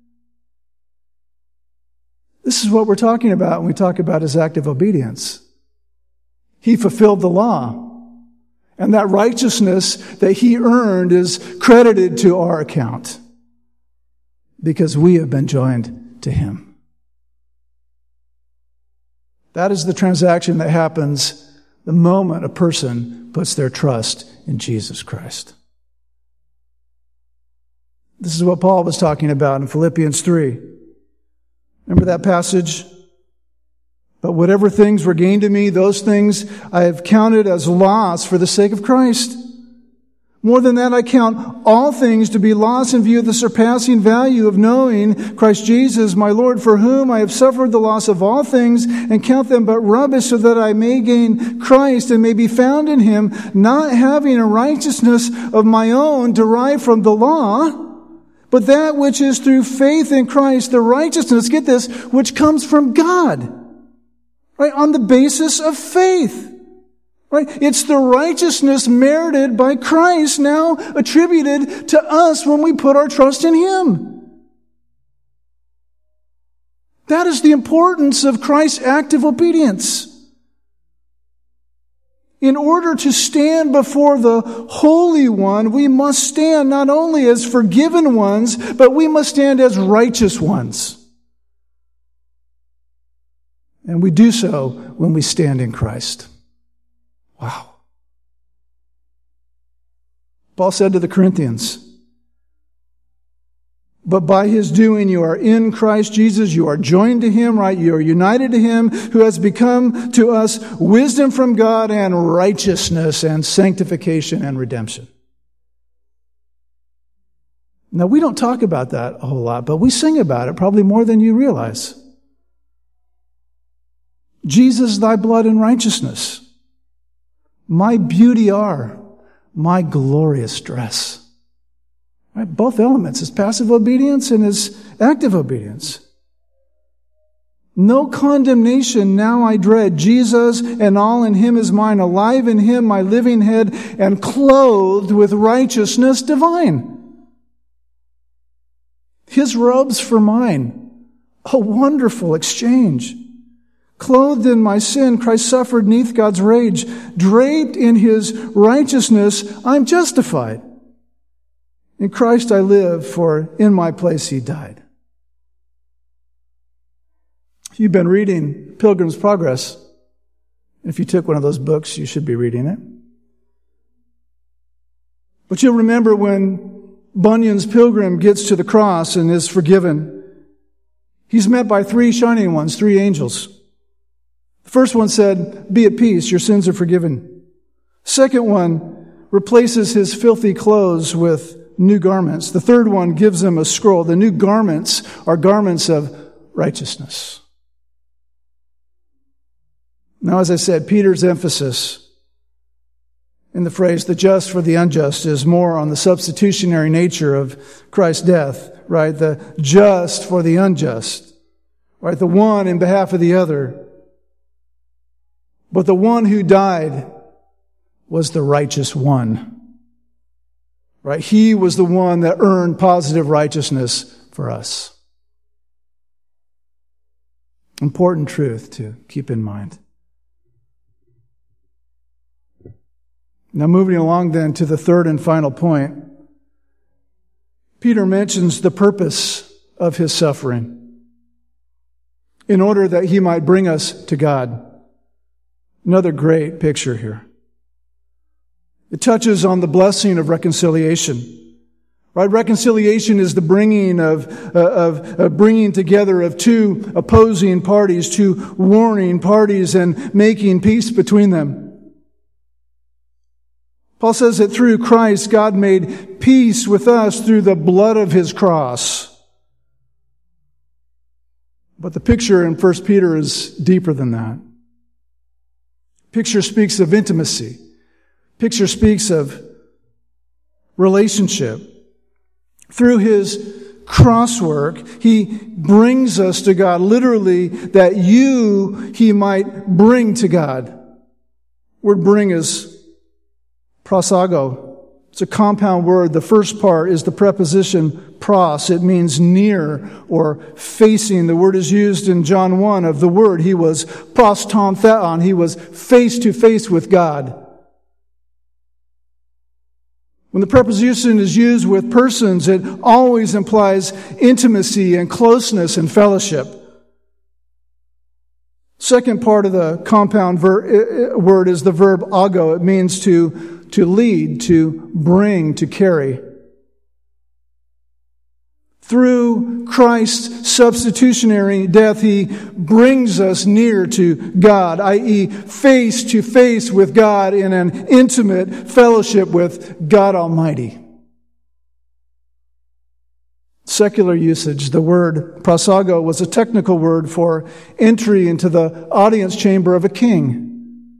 This is what we're talking about when we talk about his active obedience. He fulfilled the law. And that righteousness that he earned is credited to our account, because we have been joined to him. That is the transaction that happens the moment a person puts their trust in Jesus Christ. This is what Paul was talking about in Philippians three. Remember that passage? "But whatever things were gained to me, those things I have counted as loss for the sake of Christ. More than that, I count all things to be lost in view of the surpassing value of knowing Christ Jesus, my Lord, for whom I have suffered the loss of all things, and count them but rubbish, so that I may gain Christ and may be found in him, not having a righteousness of my own derived from the law, but that which is through faith in Christ, the righteousness, get this, which comes from God. Right? On the basis of faith. Right? It's the righteousness merited by Christ now attributed to us when we put our trust in him. That is the importance of Christ's active obedience. In order to stand before the Holy One, we must stand not only as forgiven ones, but we must stand as righteous ones. And we do so when we stand in Christ. Wow. Paul said to the Corinthians, but by his doing you are in Christ Jesus, you are joined to him, right? You are united to him, who has become to us wisdom from God and righteousness and sanctification and redemption. Now, we don't talk about that a whole lot, but we sing about it probably more than you realize. Jesus, thy blood and righteousness. My beauty are my glorious dress. Right? Both elements, his passive obedience and his active obedience. No condemnation now I dread. Jesus and all in him is mine. Alive in him, my living head, and clothed with righteousness divine. His robes for mine. A wonderful exchange. Clothed in my sin, Christ suffered neath God's rage. Draped in his righteousness, I'm justified. In Christ I live, for in my place he died. If you've been reading Pilgrim's Progress, and if you took one of those books, you should be reading it. But you'll remember when Bunyan's pilgrim gets to the cross and is forgiven, he's met by three shining ones, three angels. The first one said, be at peace, your sins are forgiven. Second one replaces his filthy clothes with new garments. The third one gives him a scroll. The new garments are garments of righteousness. Now, as I said, Peter's emphasis in the phrase, the just for the unjust, is more on the substitutionary nature of Christ's death, right? The just for the unjust, right? The one in behalf of the other. But the one who died was the righteous one. Right? He was the one that earned positive righteousness for us. Important truth to keep in mind. Now, moving along then to the third and final point, Peter mentions the purpose of his suffering in order that he might bring us to God. Another great picture here. It touches on the blessing of reconciliation. Right? Reconciliation is the bringing of, uh, of, of bringing together of two opposing parties, two warring parties, and making peace between them. Paul says that through Christ, God made peace with us through the blood of his cross. But the picture in First Peter is deeper than that. Picture speaks of intimacy. Picture speaks of relationship. Through his cross work, he brings us to God. Literally, that you he might bring to God. Word bring is prosago. It's a compound word. The first part is the preposition pros. It means near or facing. The word is used in John one of the Word. He was pros ton theon. He was face to face with God. When the preposition is used with persons, it always implies intimacy and closeness and fellowship. Second part of the compound ver- word is the verb ago. It means to, to lead, to bring, to carry. Through Christ's substitutionary death, He brings us near to God, that is face to face with God in an intimate fellowship with God Almighty. Secular usage, the word prosago was a technical word for entry into the audience chamber of a king.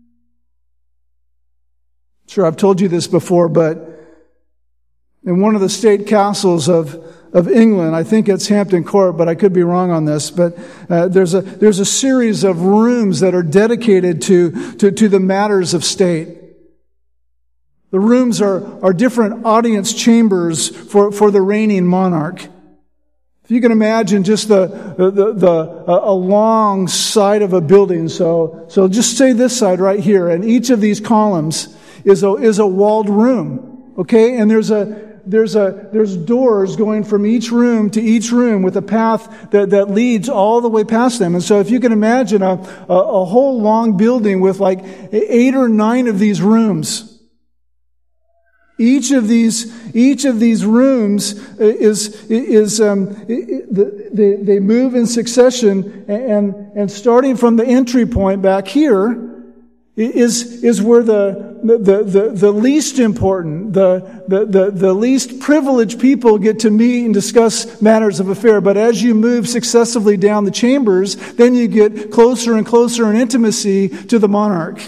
Sure, I've told you this before, but in one of the state castles of, of England, I think it's Hampton Court, but I could be wrong on this, but uh, there's a there's a series of rooms that are dedicated to, to, to the matters of state. The rooms are, are different audience chambers for, for the reigning monarch. If you can imagine just the, the, the, the a long side of a building, so, so just say this side right here, and each of these columns is a, is a walled room, okay? And there's a, there's a, there's doors going from each room to each room with a path that, that leads all the way past them. And so if you can imagine a, a, a whole long building with like eight or nine of these rooms, Each of these, each of these rooms is, is, um, they, they move in succession, and, and starting from the entry point back here is, is where the, the, the, the least important, the, the, the, the least privileged people get to meet and discuss matters of affair. But as you move successively down the chambers, then you get closer and closer in intimacy to the monarch.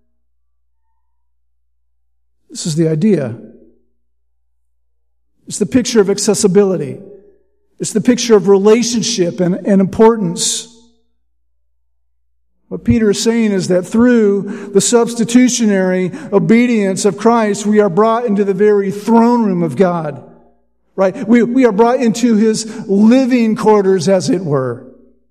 This is the idea. It's the picture of accessibility. It's the picture of relationship and, and importance. What Peter is saying is that through the substitutionary obedience of Christ, we are brought into the very throne room of God. Right? We, we are brought into His living quarters, as it were.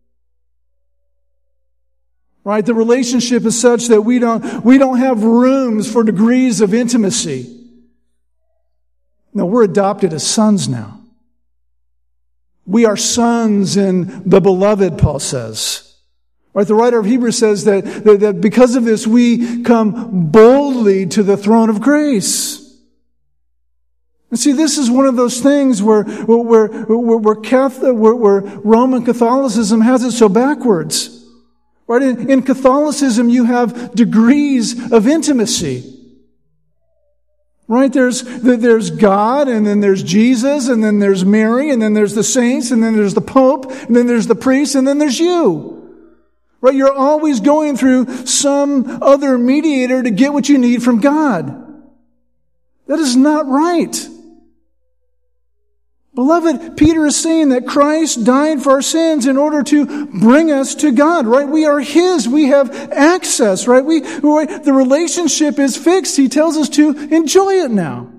Right? The relationship is such that we don't, we don't have rooms for degrees of intimacy. No, we're adopted as sons now. We are sons in the beloved, Paul says. Right? The writer of Hebrews says that, that, that because of this we come boldly to the throne of grace. And see, this is one of those things where, where, where, where, Catholic, where, where Roman Catholicism has it so backwards. Right? In, in Catholicism, you have degrees of intimacy. Right? There's, there's God, and then there's Jesus, and then there's Mary, and then there's the saints, and then there's the Pope, and then there's the priest, and then there's you. Right? You're always going through some other mediator to get what you need from God. That is not right. Beloved, Peter is saying that Christ died for our sins in order to bring us to God, right? We are His. We have access, right? We, right? The relationship is fixed. He tells us to enjoy it now.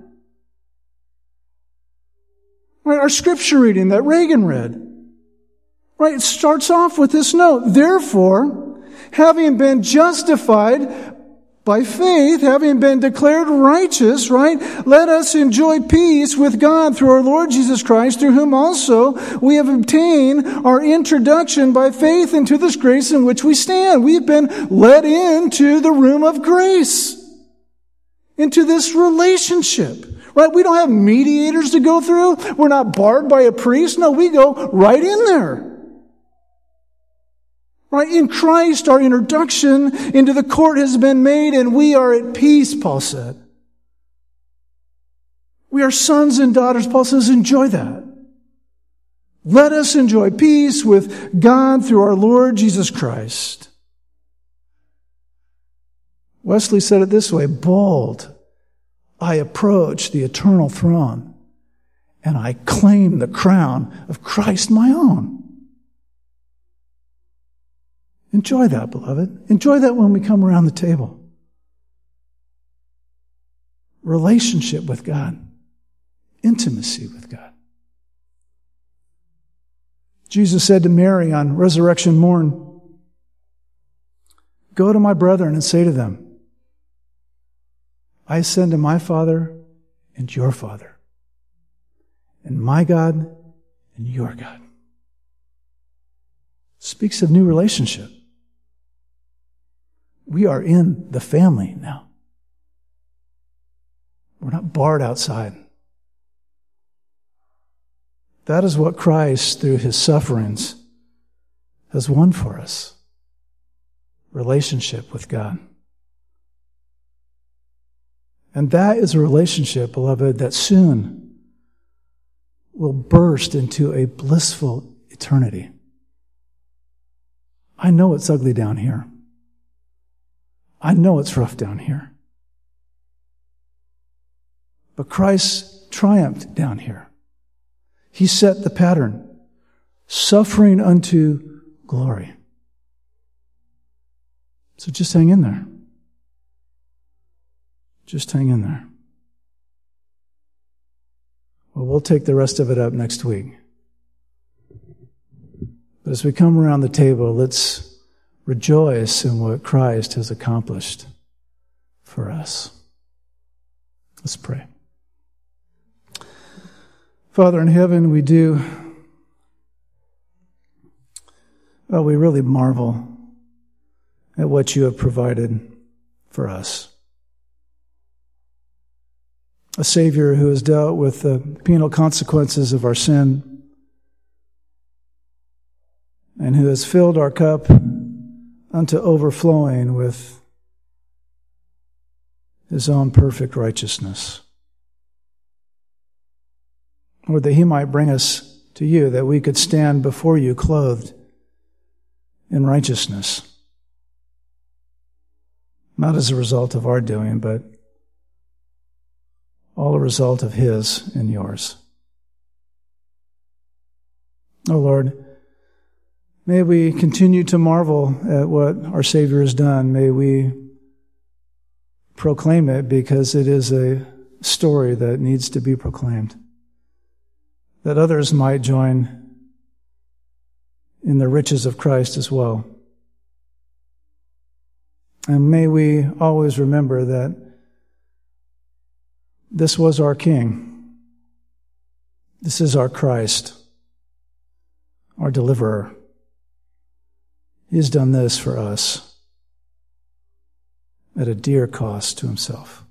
Right? Our scripture reading that Reagan read, right? It starts off with this note. Therefore, having been justified by faith, having been declared righteous, right? Let us enjoy peace with God through our Lord Jesus Christ, through whom also we have obtained our introduction by faith into this grace in which we stand. We've been led into the room of grace, into this relationship, right? We don't have mediators to go through. We're not barred by a priest. No, we go right in there. Right? In Christ, our introduction into the court has been made, and we are at peace, Paul said. We are sons and daughters. Paul says, enjoy that. Let us enjoy peace with God through our Lord Jesus Christ. Wesley said it this way, bold, I approach the eternal throne, and I claim the crown of Christ my own. Enjoy that, beloved. Enjoy that when we come around the table. Relationship with God. Intimacy with God. Jesus said to Mary on resurrection morn, go to my brethren and say to them, I ascend to my Father and your Father, and my God and your God. Speaks of new relationship. We are in the family now. We're not barred outside. That is what Christ, through his sufferings, has won for us. Relationship with God. And that is a relationship, beloved, that soon will burst into a blissful eternity. I know it's ugly down here. I know it's rough down here. But Christ triumphed down here. He set the pattern. Suffering unto glory. So just hang in there. Just hang in there. Well, we'll take the rest of it up next week. But as we come around the table, let's rejoice in what Christ has accomplished for us. Let's pray. Father in heaven, we do, well, we really marvel at what you have provided for us. A Savior who has dealt with the penal consequences of our sin and who has filled our cup unto overflowing with his own perfect righteousness. Lord, that he might bring us to you, that we could stand before you clothed in righteousness. Not as a result of our doing, but all a result of his and yours. Oh Lord, may we continue to marvel at what our Savior has done. May we proclaim it because it is a story that needs to be proclaimed, that others might join in the riches of Christ as well. And may we always remember that this was our King. This is our Christ, our deliverer. He has done this for us at a dear cost to himself.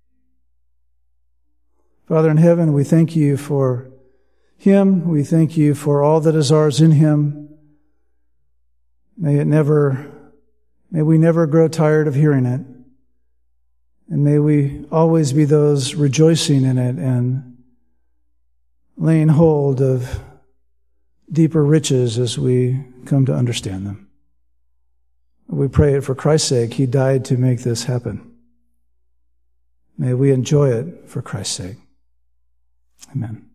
Father in heaven, we thank you for him. We thank you for all that is ours in him. May it never, may we never grow tired of hearing it. And may we always be those rejoicing in it and laying hold of deeper riches as we come to understand them. We pray it for Christ's sake. He died to make this happen. May we enjoy it for Christ's sake. Amen.